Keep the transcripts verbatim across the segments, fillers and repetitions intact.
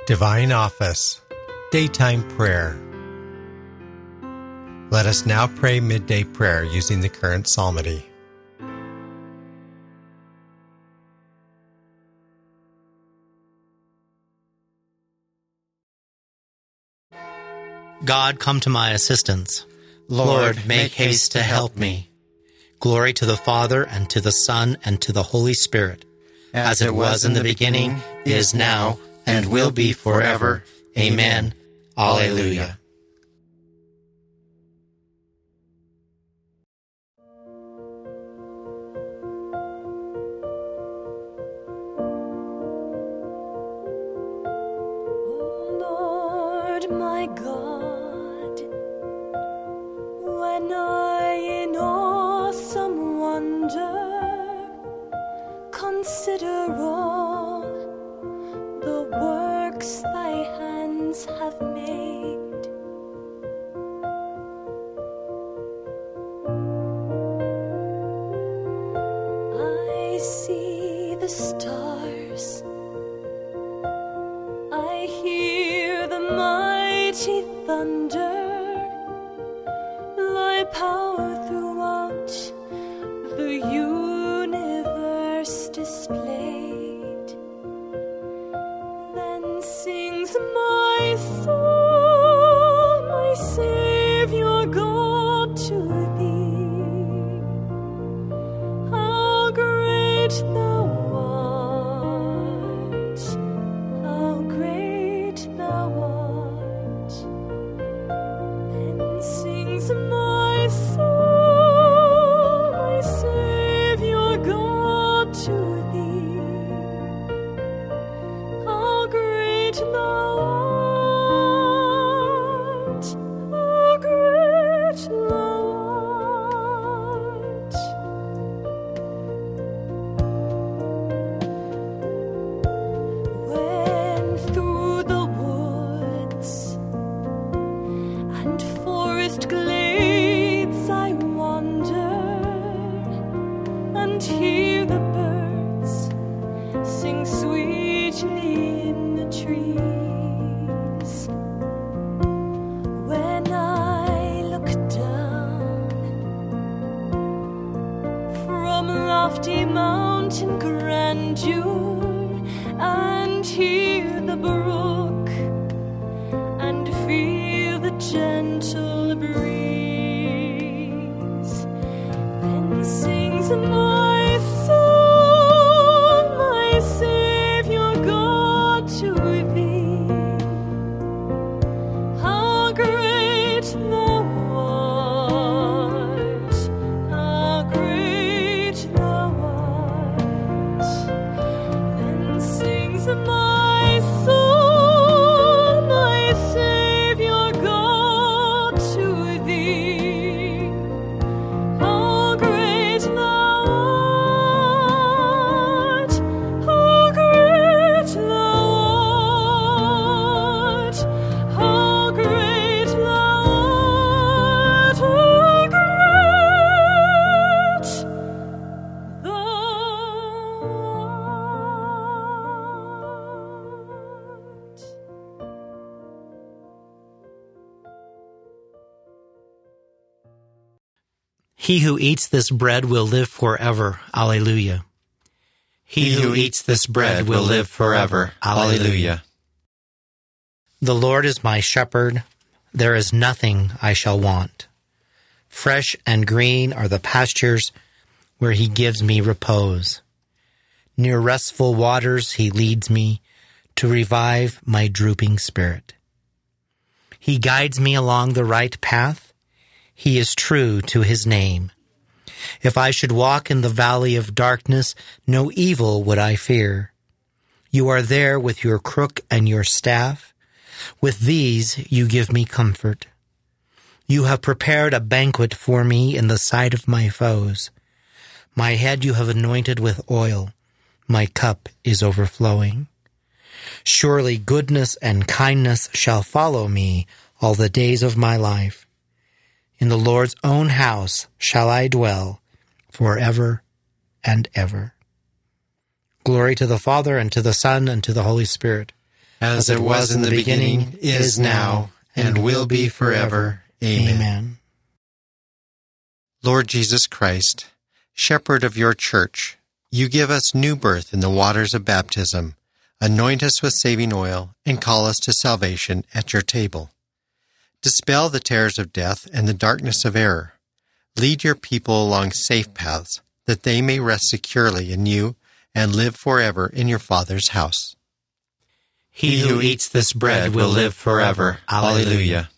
Divine Office, Daytime Prayer. Let us now pray midday prayer using the current psalmody. God, come to my assistance. Lord, make haste to help me. Glory to the Father, and to the Son, and to the Holy Spirit, as it was in the beginning, is now, and will be forever. Amen. Alleluia. Lord, my God, when I in awesome wonder consider all the works thy hands have made, I see the stars, I hear the mighty thunder, thy power throughout the universe displayed. Then sings my soul, my Savior God, to thee. How great thou art, how great thou art. Then sings my soul, my Savior God, to thee. How great thou art, how great thou art. When through the woods and forest glades I wander and hear the birds sing sweetly in the trees, when I look down from lofty mountain grandeur and hear the brook and feel the gentle breeze, then sings my soul, my Savior God, to thee. How great thou art, how great thou art. Then sings my soul, my Savior God, to thee. How great thou art, how great thou art, how great thou art, how great thou art. He who eats this bread will live forever. Alleluia. He who eats this bread will live forever. Alleluia. The Lord is my shepherd. There is nothing I shall want. Fresh and green are the pastures where he gives me repose. Near restful waters he leads me to revive my drooping spirit. He guides me along the right path. He is true to his name. If I should walk in the valley of darkness, no evil would I fear. You are there with your crook and your staff. With these you give me comfort. You have prepared a banquet for me in the sight of my foes. My head you have anointed with oil. My cup is overflowing. Surely goodness and kindness shall follow me all the days of my life. In the Lord's own house shall I dwell forever and ever. Glory to the Father, and to the Son, and to the Holy Spirit, as it was in the beginning, is now, and will be forever. Amen. Amen. Lord Jesus Christ, Shepherd of your Church, you give us new birth in the waters of baptism, anoint us with saving oil, and call us to salvation at your table. Dispel the terrors of death and the darkness of error. Lead your people along safe paths, that they may rest securely in you and live forever in your Father's house. He who eats this bread will live forever. Alleluia.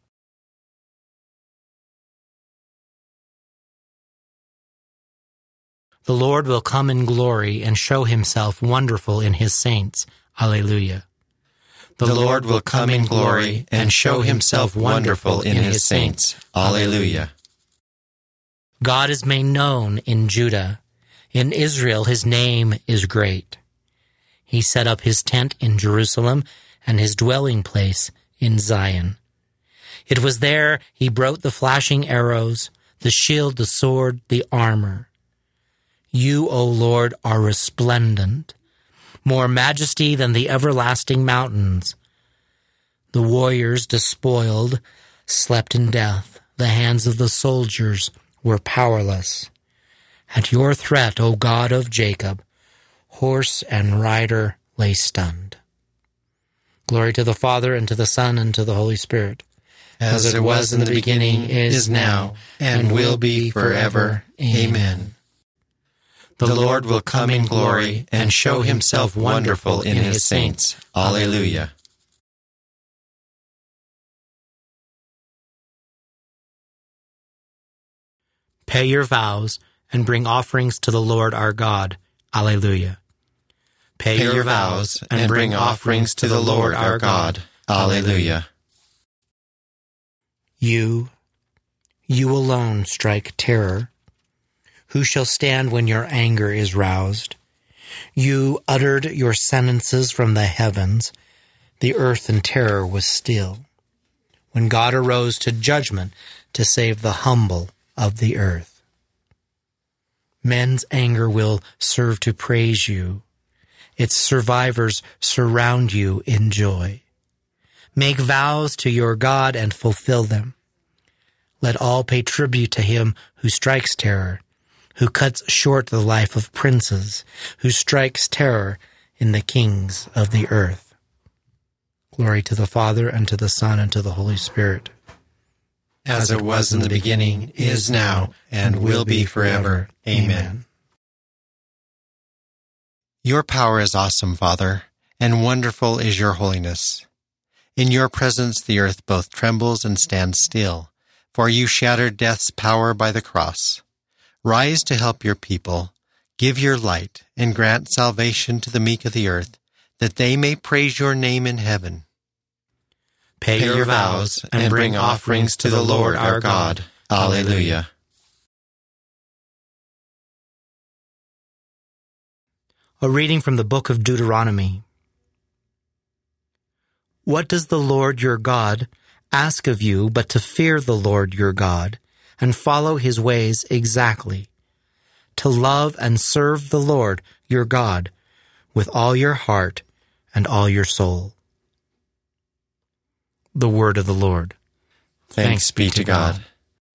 The Lord will come in glory and show himself wonderful in his saints. Alleluia. The Lord will come in glory and show himself wonderful in his saints. Alleluia. God is made known in Judah. In Israel his name is great. He set up his tent in Jerusalem and his dwelling place in Zion. It was there he broke the flashing arrows, the shield, the sword, the armor. You, O Lord, are resplendent, more majesty than the everlasting mountains. The warriors despoiled slept in death. The hands of the soldiers were powerless. At your threat, O God of Jacob, horse and rider lay stunned. Glory to the Father, and to the Son, and to the Holy Spirit. As, As it was in the beginning, is now, and will be forever. Amen. The Lord will come in glory and show himself wonderful in his saints. Alleluia. Pay your vows and bring offerings to the Lord our God. Alleluia. Pay, Pay your vows and bring offerings to the Lord our God. Alleluia. You, you alone strike terror. Who shall stand when your anger is roused? You uttered your sentences from the heavens. The earth in terror was still, when God arose to judgment to save the humble of the earth. Men's anger will serve to praise you. Its survivors surround you in joy. Make vows to your God and fulfill them. Let all pay tribute to him who strikes terror, who cuts short the life of princes, who strikes terror in the kings of the earth. Glory to the Father, and to the Son, and to the Holy Spirit. As it was in the beginning, is now, and will be forever. Amen. Your power is awesome, Father, and wonderful is your holiness. In your presence the earth both trembles and stands still, for you shattered death's power by the cross. Rise to help your people, give your light, and grant salvation to the meek of the earth, that they may praise your name in heaven. Pay, Pay your vows and bring offerings to the Lord our God. Alleluia. A reading from the book of Deuteronomy. What does the Lord your God ask of you but to fear the Lord your God, and follow his ways exactly, to love and serve the Lord your God with all your heart and all your soul. The word of the Lord. Thanks, Thanks be to God. God.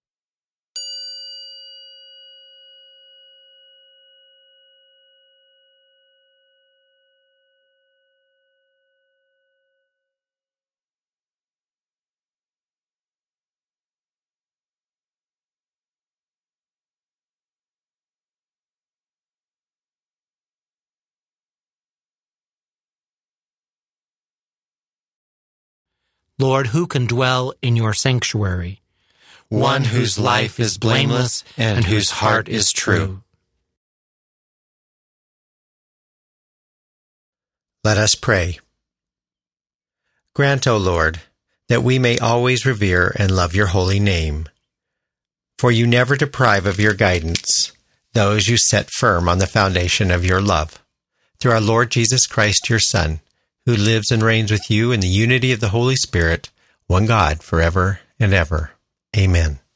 Lord, who can dwell in your sanctuary? One whose life is blameless and whose heart is true. Let us pray. Grant, O Lord, that we may always revere and love your holy name. For you never deprive of your guidance those you set firm on the foundation of your love. Through our Lord Jesus Christ, your Son, who lives and reigns with you in the unity of the Holy Spirit, one God, forever and ever. Amen.